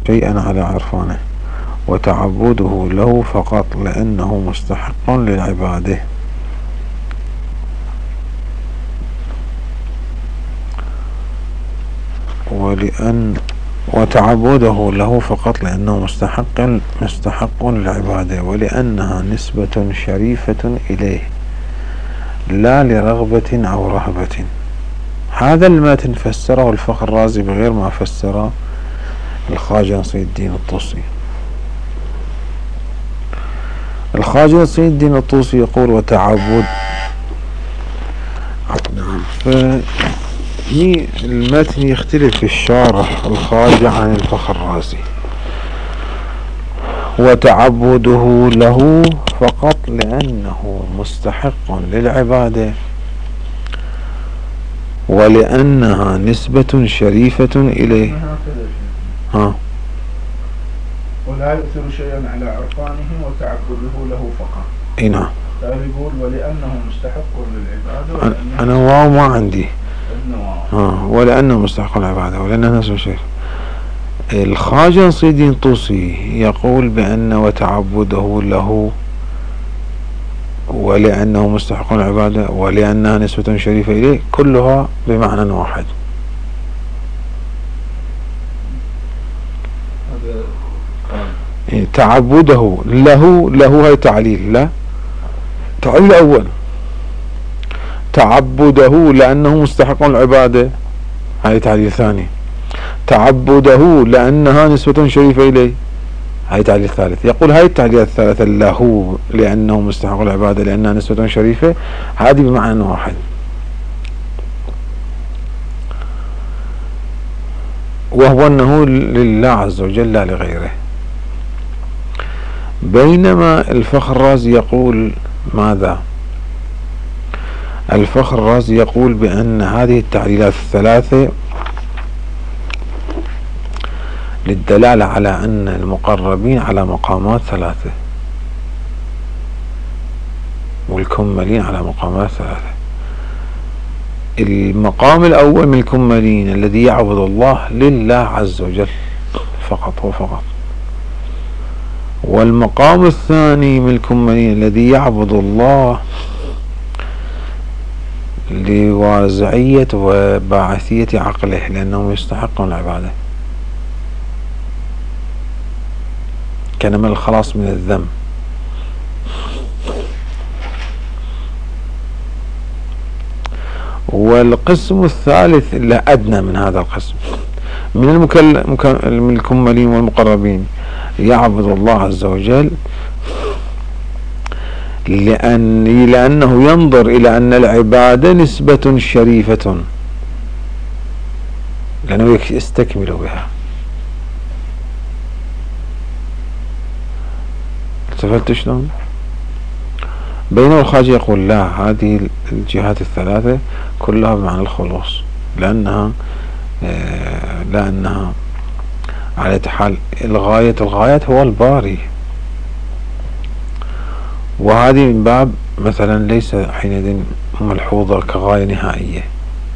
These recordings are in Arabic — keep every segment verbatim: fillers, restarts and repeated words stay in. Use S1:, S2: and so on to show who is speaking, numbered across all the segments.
S1: شيئا على عرفانه، وتعبده له فقط لأنه مستحق للعبادة. ولأن وتعبده له فقط لأنه مستحق مستحق للعبادة، ولأنها نسبة شريفة إليه لا لرغبة أو رهبة. هذا المتن فسره الفخر الرازي بغير ما فسره الخواجة نصير الدين الطوسي. الخواجة نصير الدين الطوسي يقول وتعبد. نعم. فهي المتن يختلف في الشارح الخواجة عن الفخر الرازي. وتعبده له فقط لأنه مستحق للعبادة، ولأنها نسبة شريفة إليه. ها
S2: ولا يؤثر شيئا على عرفانه وتعبده له فقط.
S1: اي نعم.
S2: يقول ولأنه مستحق للعبادة.
S1: أنا واو ما عندي. ها ولأنه مستحق للعبادة ولأنه نسبة شريفة. الخواجة نصير الدين الطوسي يقول بأن وتعبده له ولأنه مستحق العبادة ولأنها نسبة شريفة إليه كلها بمعنى واحد. تعبده له له هي تعليل. لا تعليل أول. تعبده لأنه مستحق العبادة هاي تعليل ثاني. تعبده لأنها نسبة شريفة إليه هاي تعليل ثالث. يقول هاي التعليل الثالثة له لأنه مستحق العبادة لأنها نسبة شريفة هذه بمعنى واحد. وهو أنه لله عز وجل لا لغيره. بينما الفخر الرازي يقول ماذا؟ الفخر الرازي يقول بأن هذه التعليلات الثلاثة للدلالة على أن المقربين على مقامات ثلاثة والكملين على مقامات ثلاثة. المقام الأول من الكملين الذي يعبد الله لله عز وجل فقط وفقط، والمقام الثاني من الكملين الذي يعبد الله لوازعية وباعثية عقله لأنهم يستحقون العبادة كنما الخلاص من الذنب. والقسم الثالث اللي أدنى من هذا القسم من من الكملين والمقربين يعبد الله عز وجل لأن لأنه ينظر إلى أن العبادة نسبة شريفة لأنه يستكمل بها. استفدت شلون؟ بينما الخواجة يقول لا، هذه الجهات الثلاثة كلها بمعنى الخلوص لأنها آه لأنها على حال الغاية الغايات هو الباري، وهذه من باب مثلا ليس حينئذ ملحوظة كغاية نهائية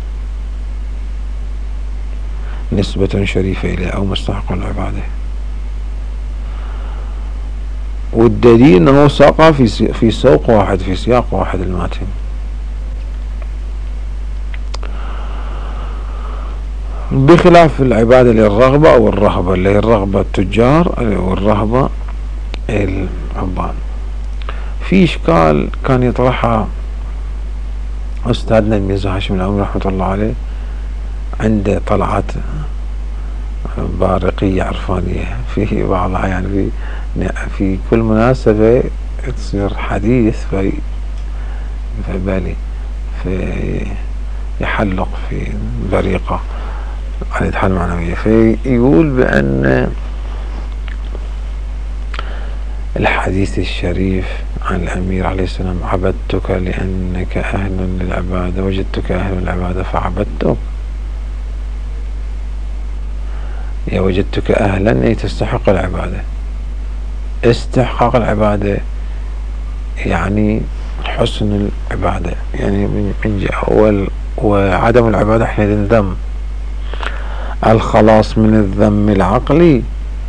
S1: نسبة شريفة إليه أو مستحق العبادة. والدليل أنه ساقها في في سوق واحد في سياق واحد الماتن. بخلاف العبادة للرغبة أو الرهبة اللي هي الرغبة التجار والرهبة العباد. في إشكال كان يطرحها أستاذنا الميرزا هاشم العمري رحمة الله عليه عنده طلعات بارقية عرفانية في بعضها، يعني في في كل مناسبة تصير حديث في في بالي في يحلق في بريقة عن حال معنوية، فيقول بأن الحديث الشريف عن الأمير عليه السلام عبدتك لأنك أهل للعبادة وجدتك أهل للعبادة فعبدتك، يا وجدتك أهلا أي تستحق العبادة. استحقاق العبادة يعني حسن العبادة، يعني من جهة، وعدم العبادة حينئذ ذم. الخلاص من الذم العقلي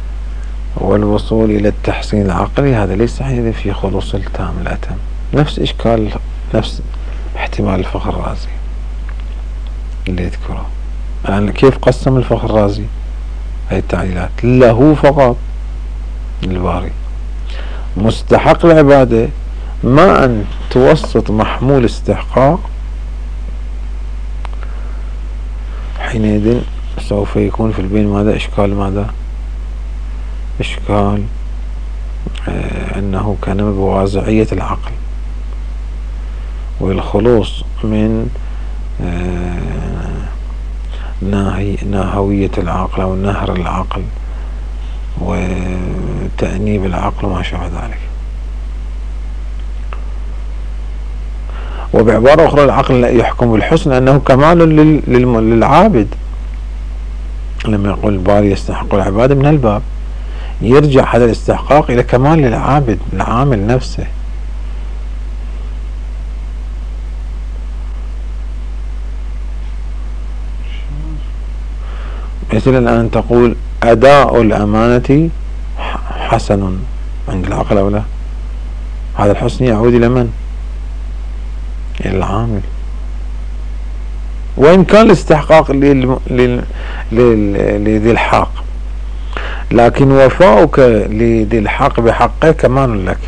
S1: والوصول إلى التحسين العقلي هذا ليس في خلوص التام الأتم. نفس إشكال نفس احتمال الفخر الرازي اللي يذكره. يعني كيف قسم الفخر الرازي هاي التعليلات؟ له فقط الباري مستحق العبادة ما أن توسط محمول استحقاق، حينئذ سوف يكون في البين ماذا؟ إشكال ماذا؟ إشكال آه أنه كان بواضعية العقل والخلوص من آه ناهي ناهوية العقل أو نهر العقل وتأنيب العقل وما شابه ذلك. وبعبارة أخرى العقل لا يحكم بالحسن أنه كمال للعابد. لما يقول الباري يستحق العبادة من الباب يرجع هذا الاستحقاق إلى كمال للعابد العامل نفسه. مثل الآن تقول أداء الأمانة حسن عند العقل أو لا؟ هذا الحسن يعود إلى من؟ إلى العامل. وإن كان الاستحقاق لذي الحق، لكن وفاؤك لذي الحق بحقه كمان لك.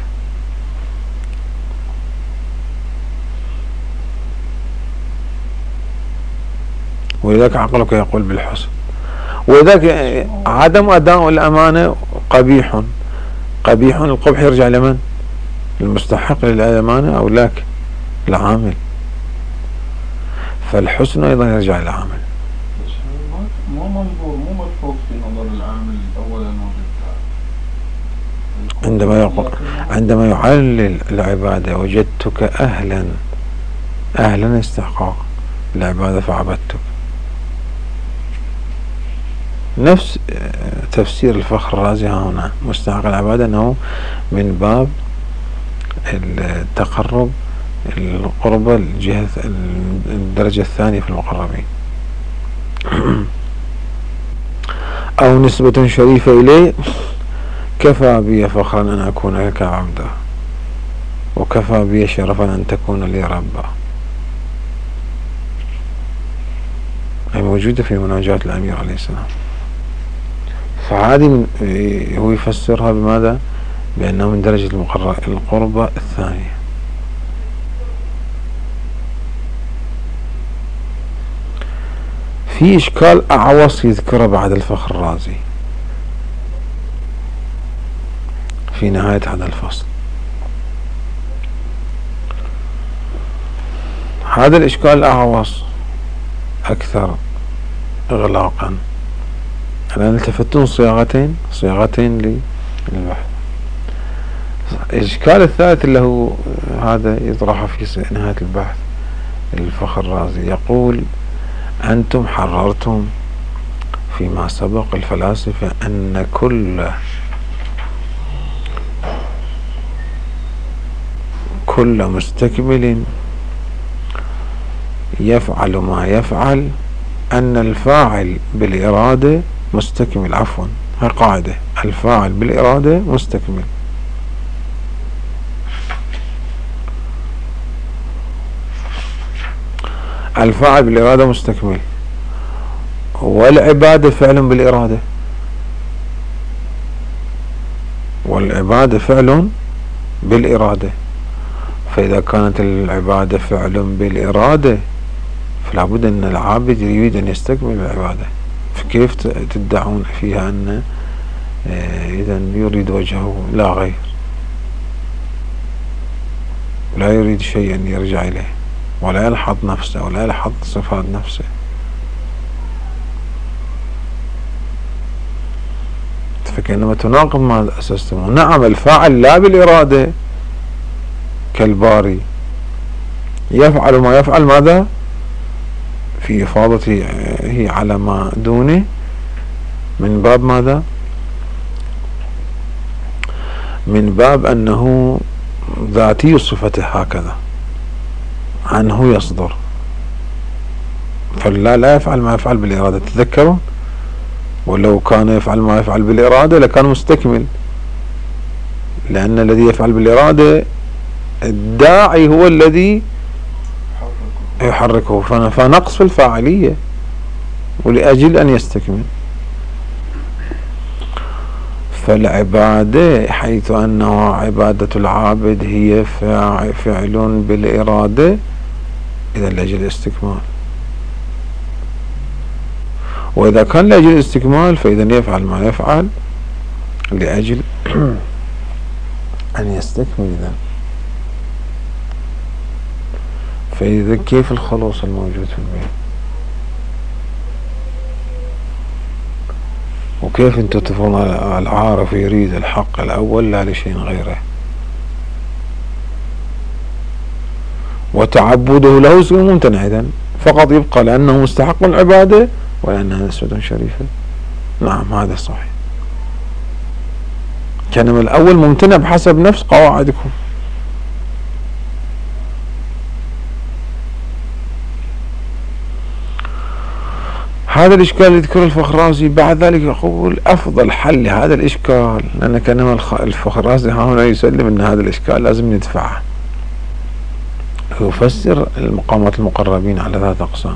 S1: ولذلك عقلك يقول بالحسن. ولذلك عدم أداء الأمانة قبيح. قبيح القبح يرجع لمن؟ المستحق للأمانة أو لك العامل. فالحسن أيضا يرجع إلى العامل.
S3: مو منظور مو ملحوظ في نظر العامل أولا
S1: عندما يقول عندما يعلل العبادة وجدتك أهلا أهلا استحقاق العبادة فعبدتك. نفس تفسير الفخر الرازي هنا مستحق العبادة أنه من باب التقرب القربة الجهة الدرجة الثانية في المقربين أو نسبة شريفة إليه. كفى بي فخرا أن أكون لك عبدا وكفى بي شرفا أن تكون لي ربا. هي موجودة في مناجاة الأمير عليه السلام. فعادي هو يفسرها بماذا؟ بأنه من درجة القربة الثانية. في إشكال أعوص يذكره بعد الفخر الرازي في نهاية هذا الفصل. هذا الإشكال الأعوص أكثر إغلاقا. الآن التفتون صياغتين صياغتين للبحث. الإشكال الثالث اللي هو هذا يطرح في نهاية البحث الفخر الرازي يقول: أنتم حررتم فيما سبق الفلاسفة أن كل كل مستكمل يفعل ما يفعل أن الفاعل بالإرادة مستكمل. عفوا هي قاعدة: الفاعل بالإرادة مستكمل. الفاعل بالإرادة مستكمل والعبادة فعل بالإرادة، والعبادة فعل بالإرادة. فإذا كانت العبادة فعل بالإرادة فلا بد أن العابد يريد أن يستكمل العبادة. فكيف تدعون فيها أن إذا يريد وجهه لا غير، لا يريد شيئا يرجع إليه ولا يلحظ نفسه ولا يلحظ صفات نفسه؟ فكأنما تناقض ما أسستموه. نعم الفاعل لا بالإرادة كالباري يفعل ما يفعل ماذا؟ في إفاضته هي على ما دونه من باب ماذا؟ من باب أنه ذاتي صفته هكذا عنه يصدر. فلا لا يفعل ما يفعل بالإرادة. تذكروا ولو كان يفعل ما يفعل بالإرادة لكان مستكمل، لأن الذي يفعل بالإرادة الداعي هو الذي يحركه، فنقص في الفاعلية ولأجل أن يستكمل. فالعبادة حيث أنه عبادة العابد هي فعل بالإرادة إذا لأجل الاستكمال، وإذا كان لأجل الاستكمال فإذا يفعل ما يفعل لأجل أن يستكمل. إذا فإذا كيف الخلوص الموجود في البيت؟ وكيف انتم تفهمون العارف يريد الحق الأول لا لشيء غيره، وتعبده له سوى ممتنع إذن فقط يبقى لأنه مستحق العبادة ولأنها نسبة شريفة. نعم هذا صحيح، كان من الأول ممتنع بحسب نفس قواعدكم. هذا الإشكال اللي يذكره الفخرازي. بعد ذلك يقول أفضل حل لهذا الإشكال، لأن كان الفخرازي هنا يسلم أن هذا الإشكال لازم ندفعه، يفسر المقامات المقربين على ثلاثة أقسام،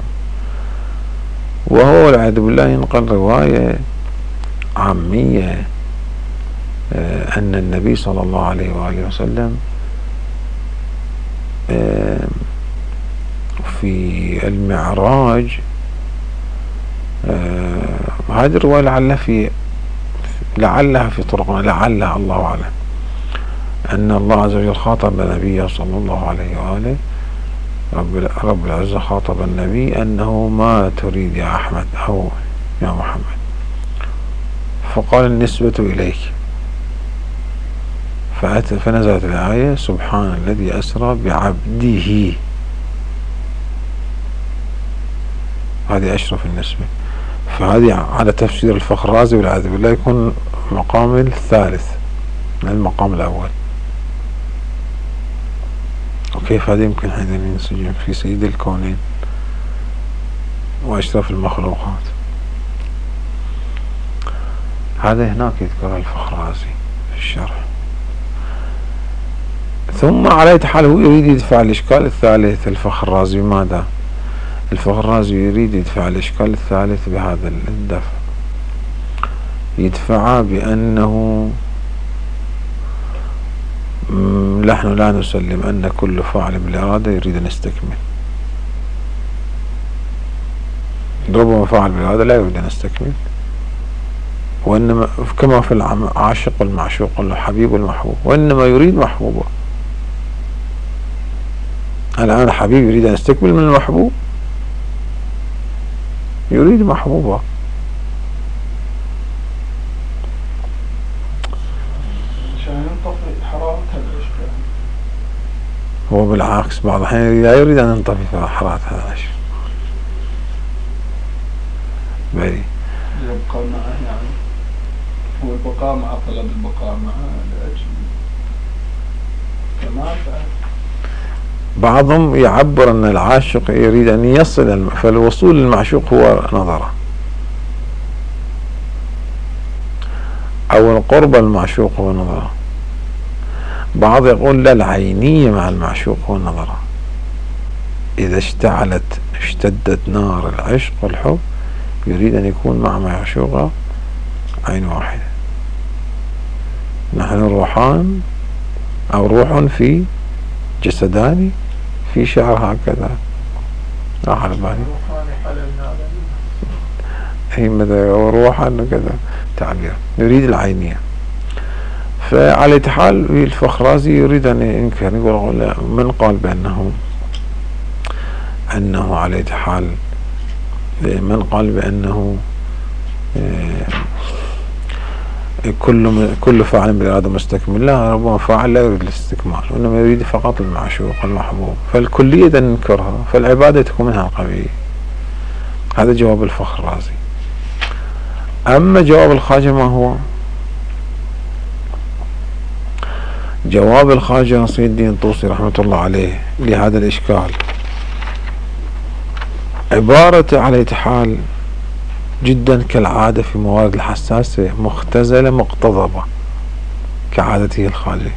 S1: وهو والعياذ بالله ينقل رواية عامية أن النبي صلى الله عليه وآله وسلم في المعراج، هذه الرواية لعلها في لعلها في طرقنا لعلها الله أعلم، أن الله عز وجل خاطب نبيه صلى الله عليه وآله، رب رب العزة خاطب النبي أنه ما تريد يا أحمد أو يا محمد، فقال النسبة إليك، فنزلت الآية سبحان الذي أسرى بعبده، هذه أشرف النسبة. فهذه على تفسير الفخرازي والعياذ بالله يكون مقام الثالث من المقام الأول. وكيف هذا يمكن حيث ينسجم في سيد الكونين وأشرف المخلوقات؟ هذا هناك يذكر الفخرازي في الشرح. ثم على حال هو يريد يدفع الإشكال الثالث الفخرازي. ماذا؟ الفخرازي يريد يدفع الإشكال الثالث بهذا الدفع، يدفع بأنه نحن لا نسلم أن كل فاعل بالإرادة يريد أن يستكمل، ربما فاعل بالإرادة لا يريد أن يستكمل، وإنما كما في العاشق والمعشوق والحبيب والمحبوب، وإنما يريد محبوبه. الآن الحبيب يريد أن يستكمل من المحبوب، يريد محبوبه.
S3: عشان ينطفي حرارة العشق.
S1: هو بالعكس بعض الأحيان لا يريد أن ينطفي حرارة هذا العشق، بلي
S3: يبقى معه، يعني هو البقاء مع طلب البقاء معه لأجل كمال.
S1: بعضهم يعبر أن العاشق يريد أن يصل، فالوصول للمعشوق هو نظرة، أو القرب المعشوق هو نظرة. بعض يقول لا، العينية مع المعشوق هو النظرة. إذا اشتعلت اشتدت نار العشق والحب يريد أن يكون مع معشوقه عين واحدة. نحن روحان أو روح في جسدان في شعر هكذا راح على بالي، هي مثلا روحا كذا تعبير، يريد العينية. فعلى حال الفخرازي يريد أن ينكر، يقول من قال بأنه أنه على حال، من قال بأنه كل كل فاعل بالإرادة مستكمل؟ لا، ربما فاعل لا يريد الاستكمال وإنما يريد فقط المعشوق المحبوب، فالكلية ننكرها، فالعبادة تكون منها القوية. هذا جواب الفخرازي. أما جواب الخواجة ما هو؟ جواب الخواجة نصير الدين طوسي رحمة الله عليه لهذا الإشكال عبارة على حال جدا كالعادة في موارد الحساسة، مختزلة مقتضبة كعادته الخالية.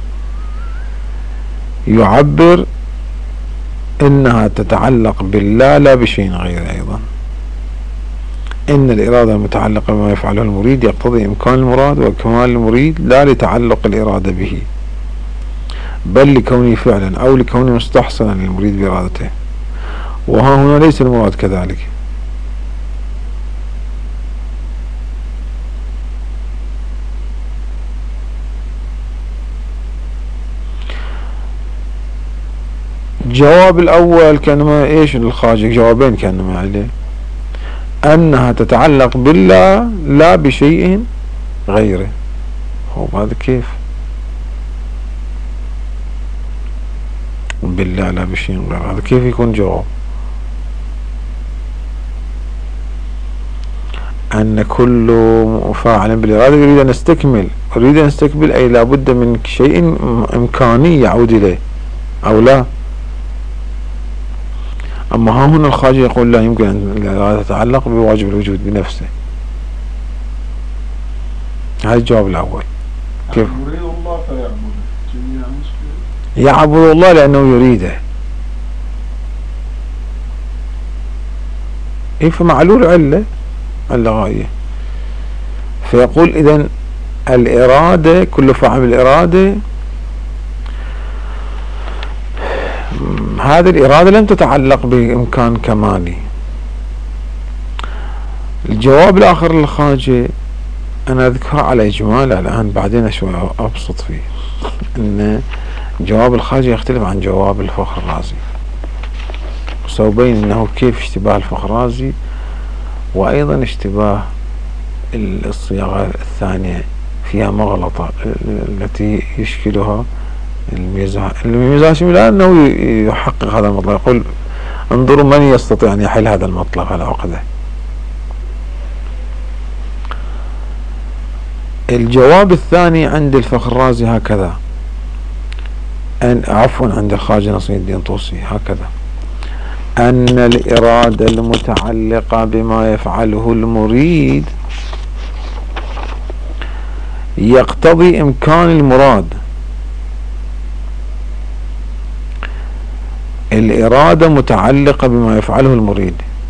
S1: يعبر إنها تتعلق بالله لا بشيء غير. أيضا إن الإرادة المتعلقة بما يفعله المريد يقتضي إمكان المراد وكمال المريد لا لتعلق الإرادة به، بل لكونه فعلا أو لكونه مستحسنا للمريد بإرادته، وها هنا ليس المراد كذلك. الجواب الأول كانما إيش الخارج، جوابين كانما عليه، أنها تتعلق بالله لا بشيء غيره. هو هذا كيف؟ بالله لا بشيء غيره، هذا كيف يكون جواب؟ أن كل فاعل بالإرادة يريد أن يستكمل، يريد أن يستكمل أي لابد من شيء إمكاني يعود إليه أو لا. أما ها هنا الخارجي يقول لا يمكن أن الإرادة تتعلق بواجب الوجود بنفسه. هذا الجواب الأول. كيف؟
S3: يريد الله فيعبده،
S1: يعبد الله لأنه يريده. إيه فمعلول علة اللغوية. فيقول إذن الإرادة كل فاعل بالإرادة، هذه الإرادة لم تتعلق بإمكان كمالي. الجواب الآخر للخارجي أنا أذكره على إجمال الآن، بعدين شوي أبسط فيه. أن جواب الخارجي يختلف عن جواب الفخر الرازي، وسأبين أنه كيف اشتباه الفخر الرازي وأيضا اشتباه الصياغة الثانية فيها مغلطة التي يشكلها الميزان. الميزان لأنه يحقق هذا المطلب، يقول انظروا من يستطيع أن يحل هذا المطلب على عقده. الجواب الثاني عند الفخر الرازي هكذا، أن عفوا عند الخواجة نصر الدين طوسي هكذا، أن الإرادة المتعلقة بما يفعله المريد يقتضي إمكان المراد. الإرادة متعلقة بما يفعله المريد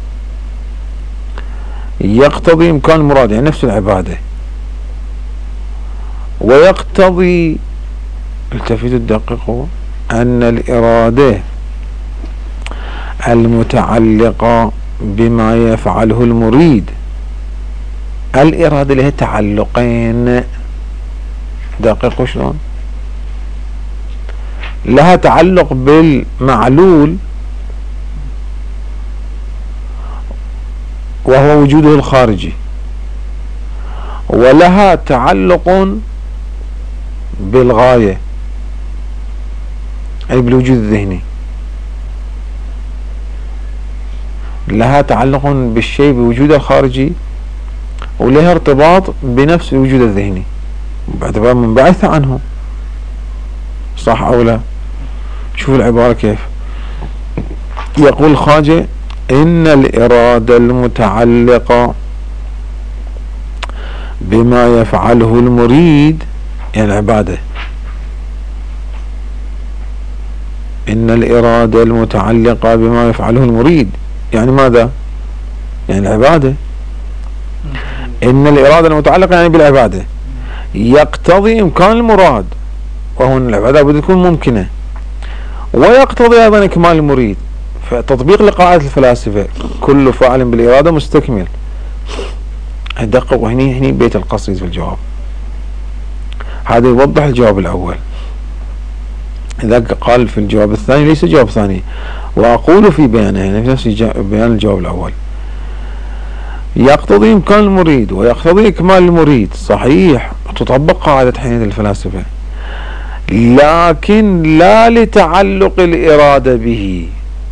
S1: يقتضي إمكان المراد، يعني نفس العبادة، ويقتضي التفتوا الدقيق أن الإرادة المتعلقة بما يفعله المريد، الإرادة لها تعلقين، دقيقوا شلون؟ لها تعلق بالمعلول وهو وجوده الخارجي، ولها تعلق بالغاية أي بالوجود الذهني، لها تعلق بالشيء بوجوده الخارجي، ولها ارتباط بنفس الوجود الذهني باعتبار منبعث عنه. صح أو لا؟ شوف العبارة كيف يقول الخواجة: إن الإرادة المتعلقة بما يفعله المريد، يعني العبادة، إن الإرادة المتعلقة بما يفعله المريد يعني ماذا؟ يعني العبادة. إن الإرادة المتعلقة يعني بالعبادة يقتضي إمكان المراد، وهو أن العبادة بده تكون ممكنة، ويقتضي أيضا إكمال المريد. فتطبيق لقاعدة الفلاسفة كل فاعل بالإرادة مستكمل. دقق وهني هني بيت القصيد في الجواب، هذا يوضح الجواب الأول. إذا قال في الجواب الثاني ليس جواب ثاني، وأقول في بيانه يعني في نفس بيان الجواب الأول يقتضي إمكان المريد ويقتضي إكمال المريد. صحيح تطبق قاعدة حينية الفلاسفة، لكن لا لتعلق الإرادة به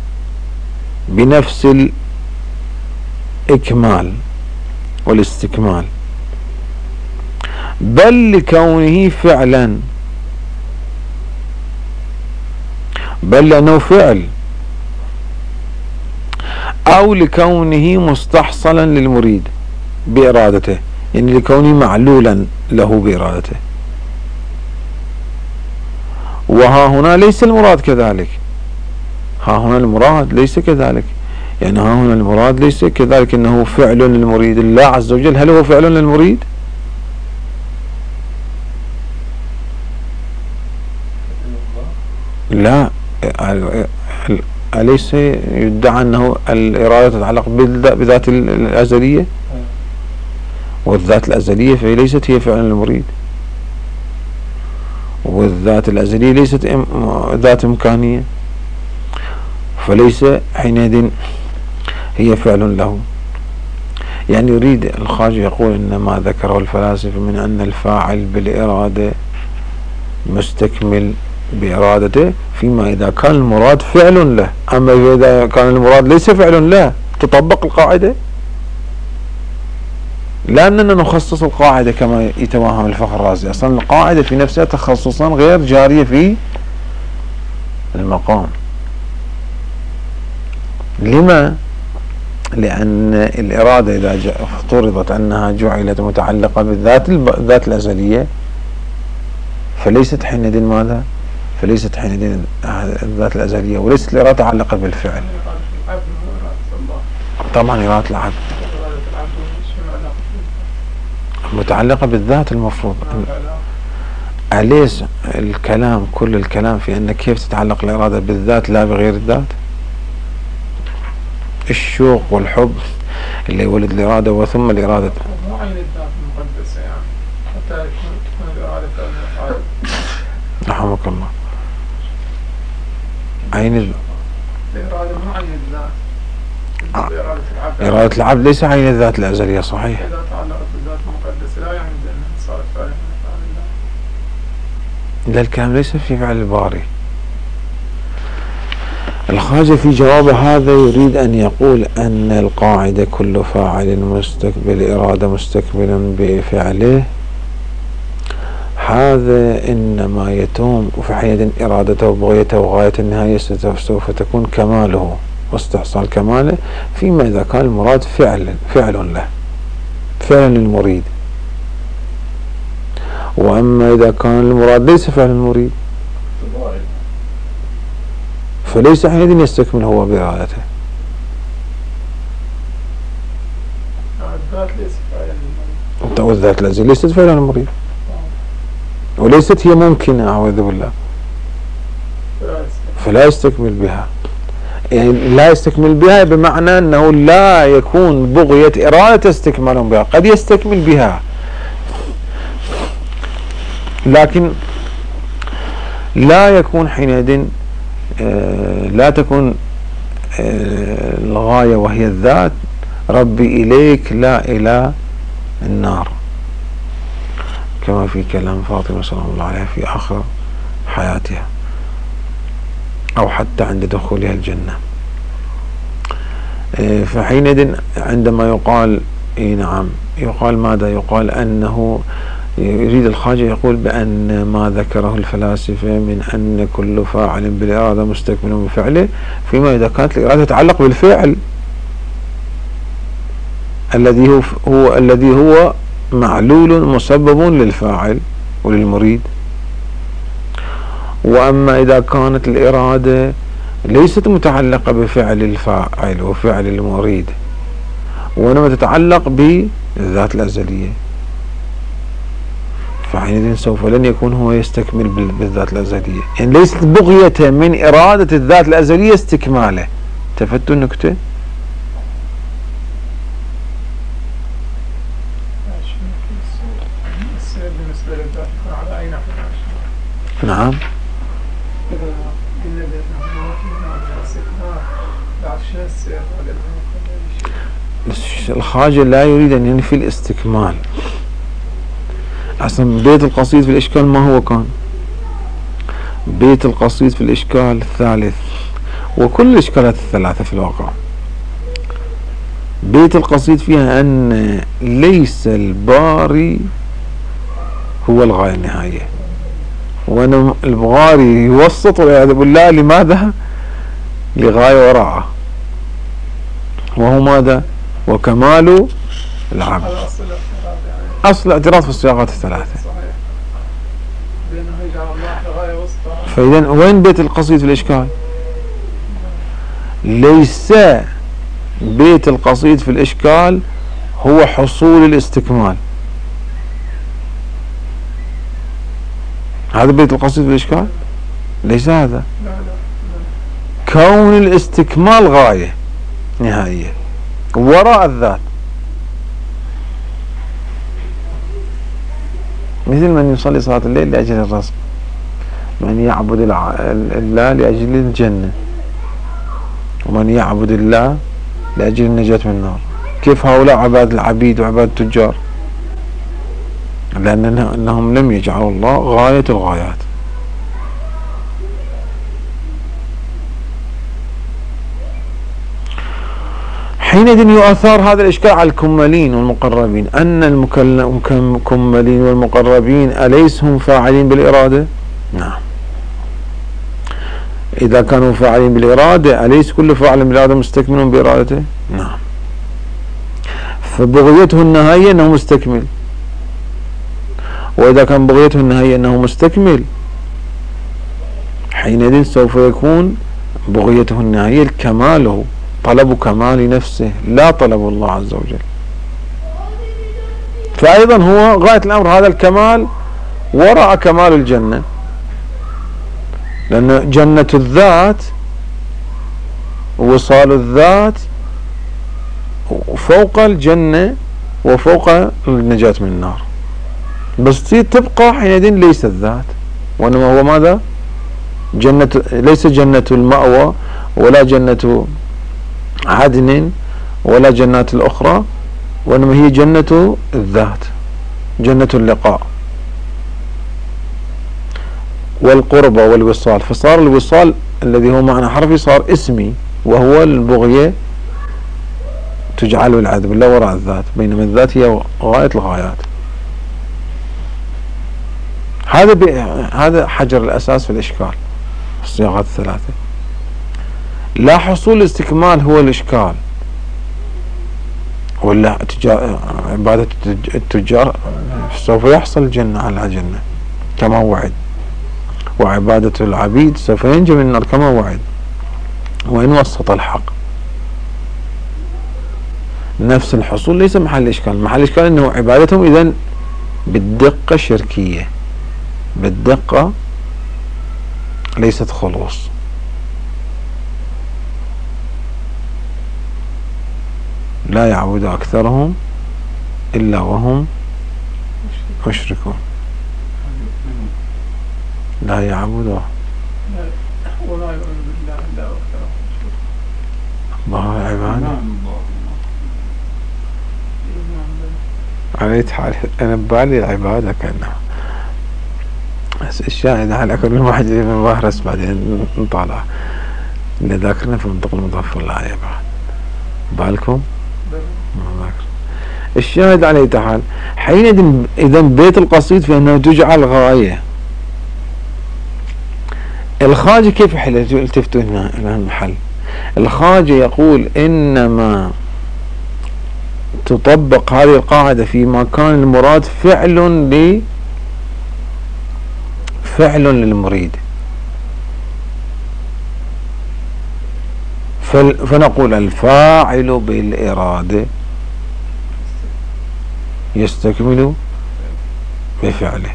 S1: بنفس الإكمال والاستكمال، بل لكونه فعلا، بل لأنه فعل، أو لكونه مستحصلا للمريد. بإرادته، يعني لكونه معلولا له بإرادته. وها هنا ليس المراد كذلك، ها هنا المراد ليس كذلك، يعني ها هنا المراد ليس كذلك انه فعل للمريد. الله عز وجل هل هو فعل للمريد؟ لا، أليس يدعى أنه الإرادة تتعلق بذات الأزلية، والذات الأزلية فهي ليست هي فعلا المريد، والذات الأزلية ليست ذات إمكانية، فليس حينئذ هي فعل له. يعني يريد الخواجة يقول إن ما ذكره الفلاسفة من أن الفاعل بالإرادة مستكمل بإرادته فيما إذا كان المراد فعل له. أما إذا كان المراد ليس فعل له تطبق القاعدة، لا أننا نخصص القاعدة كما يتوهم الفخر الرازي. أصلا القاعدة في نفسها تخصصا غير جارية في المقام. لما؟ لأن الإرادة إذا افترضت أنها جعلت متعلقة بالذات الذات الأزلية فليست حينئذ ماذا؟ فليست حينئذ الذات الأزلية، وليست الإرادة متعلقة بالفعل. طبعا إرادة العبد متعلقة بالذات المفروض. أليس الكلام كل الكلام في أن كيف تتعلق الإرادة بالذات لا بغير الذات؟ الشوق والحب اللي يولد الإرادة وثم الإرادة.
S3: مو عين الذات المقدسة يعني حتى تكون الإرادة كالمفعول.
S1: رحمك الله. عين
S3: الإرادة مو عين الذات. إرادة العبد.
S1: إرادة العبد ليس عين الذات الأزلية صحيح.
S3: إذا تعلقت بالذات المقدسة لا يعني بأنها صارت فعلا من أفعال الله.
S1: لا، الكلام ليس في فعل الباري. الخواجة في جواب هذا يريد أن يقول أن القاعدة كل فاعل مستقبل إرادة مستقبلا بفعله، هذا إنما يتم في حين إرادته وبغيته وغاية النهاية سوف تكون كماله واستحصال كماله فيما إذا كان المراد فعل فعل له، فعل للمريد. وأما إذا كان المراد ليس فعل المريد فليس حينئذ يستكمل هو بإرادته.
S3: الذات ليست فعلا للمريد.
S1: والذات الأزلية ليست فعلا للمريد، وليست هي ممكنة أعوذ بالله، فلا يستكمل بها. يعني لا يستكمل بها بمعنى أنه لا يكون بغية إرادة استكمال بها، قد يستكمل بها لكن لا يكون حينئذ آه لا تكون آه الغاية وهي الذات ربي إليك لا إلى النار، كما في كلام فاطمة سلام الله عليها في آخر حياتها أو حتى عند دخولها الجنة. آه فحينئذ عندما يقال إيه نعم يقال ماذا؟ يقال أنه يريد الخواجة يقول بأن ما ذكره الفلاسفة من أن كل فاعل بالإرادة مستكمل بفعله فيما إذا كانت الإرادة تتعلق بالفعل الذي هو, هو الذي هو معلول مسبب للفاعل وللمريد. وأما إذا كانت الإرادة ليست متعلقة بفعل الفاعل وفعل المريد وإنما تتعلق بالذات الأزلية فحينئذ سوف لن يكون هو يستكمل بالذات الأزلية، يعني ليست بغية من إرادة الذات الأزلية استكماله. تفتوا النكتة؟ نعم. الخواجة لا يريد أن ينفي الاستكمال. أصلا بيت القصيد في الإشكال ما هو كان؟ بيت القصيد في الإشكال الثالث وكل الإشكالات الثلاثة في الواقع. بيت القصيد فيها أن ليس الباري هو الغاية النهاية، وأن البغاري يوسط والعياذ بالله لماذا؟ لغاية وراءه، وهو ماذا؟ وكمال العبد.
S3: هذا أصل الاعتراض يعني.
S1: أصل الاعتراض في الصياغات الثلاثة.
S3: صحيح. بأنه يجعل الله غاية وسطى.
S1: فإذا وين بيت القصيد في الإشكال؟ ليس بيت القصيد في الإشكال هو حصول الاستكمال. هذا بيت القصيد في الإشكال؟ ليس هذا.
S3: لا لا.
S1: كون الاستكمال غاية نهائية وراء الذات، مثل من يصلي صلاة الليل لأجل الرزق، من يعبد الله لأجل الجنة، ومن يعبد الله لأجل النجاة من النار. كيف هؤلاء عباد العبيد وعباد التجار؟ لأنهم لم يجعلوا الله غاية الغايات. حينئذ يؤثر هذا الإشكال على الكمالين والمقربين، أن الكمالين والمقربين أليس هم فاعلين بالإرادة؟ نعم. إذا كانوا فاعلين بالإرادة أليس كل فاعل بالإرادة مستكمل بإرادته؟ نعم. فبغيته النهائية أنه مستكمل، وإذا كان بغيته النهائية أنه مستكمل حينئذ سوف يكون بغيته النهائية الكمال، طلب كمال نفسه لا طلب الله عز وجل. فأيضا هو غاية الأمر هذا الكمال وراء كمال الجنة، لأن جنة الذات وصال الذات فوق الجنة وفوق النجاة من النار، بس تبقى حينئذ ليس الذات، وإنما هو ماذا؟ جنة، ليس جنة المأوى ولا جنة عدن ولا جنات الأخرى، وإنما هي جنة الذات، جنة اللقاء والقربة والوصال. فصار الوصال الذي هو معنى حرفي صار اسمي، وهو البغية تجعل العذب لا وراء الذات، بينما الذات هي غاية الغايات. هذا هذا حجر الأساس في الإشكال في الصياغات الثلاثة. لا حصول الاستكمال هو الإشكال، ولا عبادة التجار سوف يحصل الجنة على جنة كما وعد، وعبادة العبيد سوف ينجى من النار كما وعد، وإن وسط الحق. نفس الحصول ليس محل الإشكال، محل الإشكال أنه عبادتهم إذن بالدقة شركية، بالدقة ليست خلوص. لا يعبد أكثرهم إلا وهم مشركون. لا يعبد
S3: ولا يؤمن بالله إلا أكثرهم مشركون.
S1: الله عبادة على حال. أنا ببالي العبادة كأنها الشاهد على كل واحد من ظاهرس بعدين نطالع اللي ذاكرنا في منطق المضاف والآية بعد بالكم ما ذاكر. الشاهد على حال حينئذ إذا بيت القصيد في أنه تجعل غاية. الخاجة كيف يحل؟ التفتوا هنا إلى المحل. الخاجة يقول إنما تطبق هذه القاعدة فيما كان المراد فعل ل فعل للمريد، فنقول الفاعل بالإرادة يستكمل بفعله،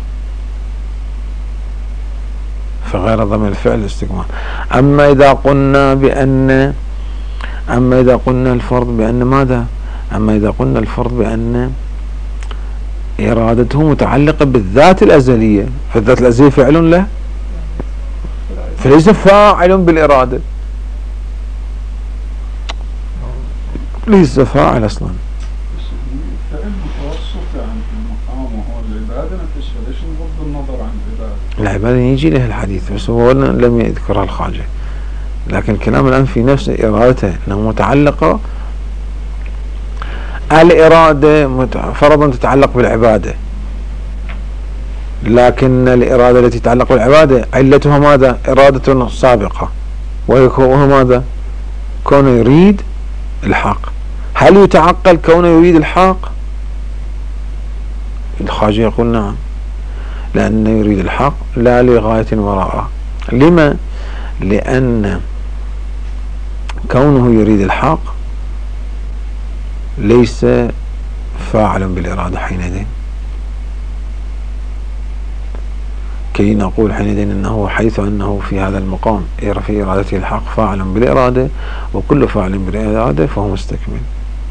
S1: فغير ضمن الفعل استكمال. أما إذا قلنا بأن أما إذا قلنا الفرض بأن ماذا؟ أما إذا قلنا الفرض بأن إرادته متعلقة بالذات الأزلية، فالذات الأزلية فعل له، فليس فاعل بالإرادة، ليس فاعل أصلا.
S3: فعل متوسط يعني في المقام وهو العبادة نفسها، ليش نغض النظر عن العبادة؟
S1: العبادة يجي له الحديث بس هو لم يذكرها الخاجة، لكن الكلام الآن في نفس إرادته أنها متعلقة. الإرادة فرضا تتعلق بالعبادة، لكن الإرادة التي تتعلق بالعبادة علتها ماذا؟ إرادة سابقة، وهو ماذا؟ كونه يريد الحق. هل يتعقل كونه يريد الحق؟ الخواجة يقول نعم، لأنه يريد الحق لا لغاية وراءه. لما؟ لأن كونه يريد الحق ليس فاعلا بالإرادة حينئذ، كي نقول حينئذ أنه حيث أنه في هذا المقام في إرادته الحق فاعلا بالإرادة، وكل فاعل بالإرادة فهو مستكمل.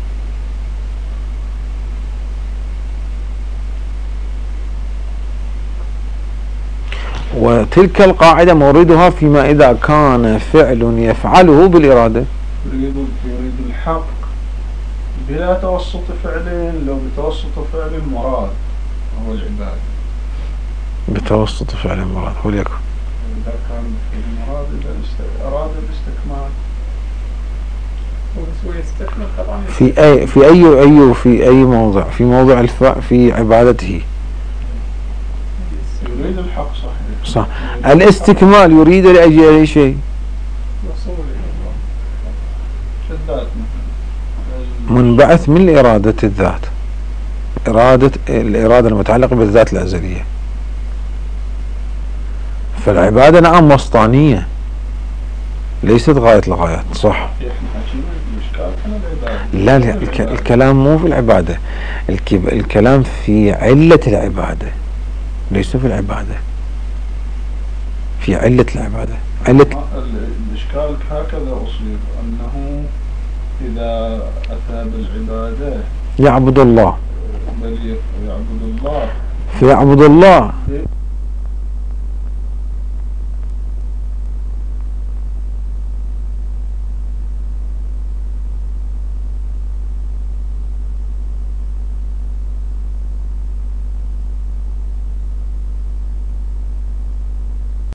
S1: وتلك القاعدة موردها فيما إذا كان فعل يفعله بالإرادة.
S3: يريد يريد الحق بلا توسط فعل، لو بتوسط فعل مراد هو العبادة.
S1: بتوسط فعل مراد وليكن
S3: إذا كان في مراد إذا أراد الاستكمال
S2: ويستكمل طبعا
S1: في أي في أي أي في أي موضع، في موضع الفاء في عبادته.
S3: يريد الحق صحيح.
S1: صح. الاستكمال يريد لأجل أي شيء؟
S2: وصول إلى الله.
S3: الذات
S1: منبعث من إرادة الذات، إرادة الإرادة المتعلقة بالذات الأزلية. فالعبادة نعم وسطانية ليست غاية الغايات. صح. لا لا الكلام مو في العبادة، الكلام في علة العبادة ليس في العبادة، في علة العبادة. علة
S3: الإشكال هكذا أصيب أنه إذا أتى بالعبادة
S1: يعبد الله،
S3: بل يعبد الله
S1: فيعبد الله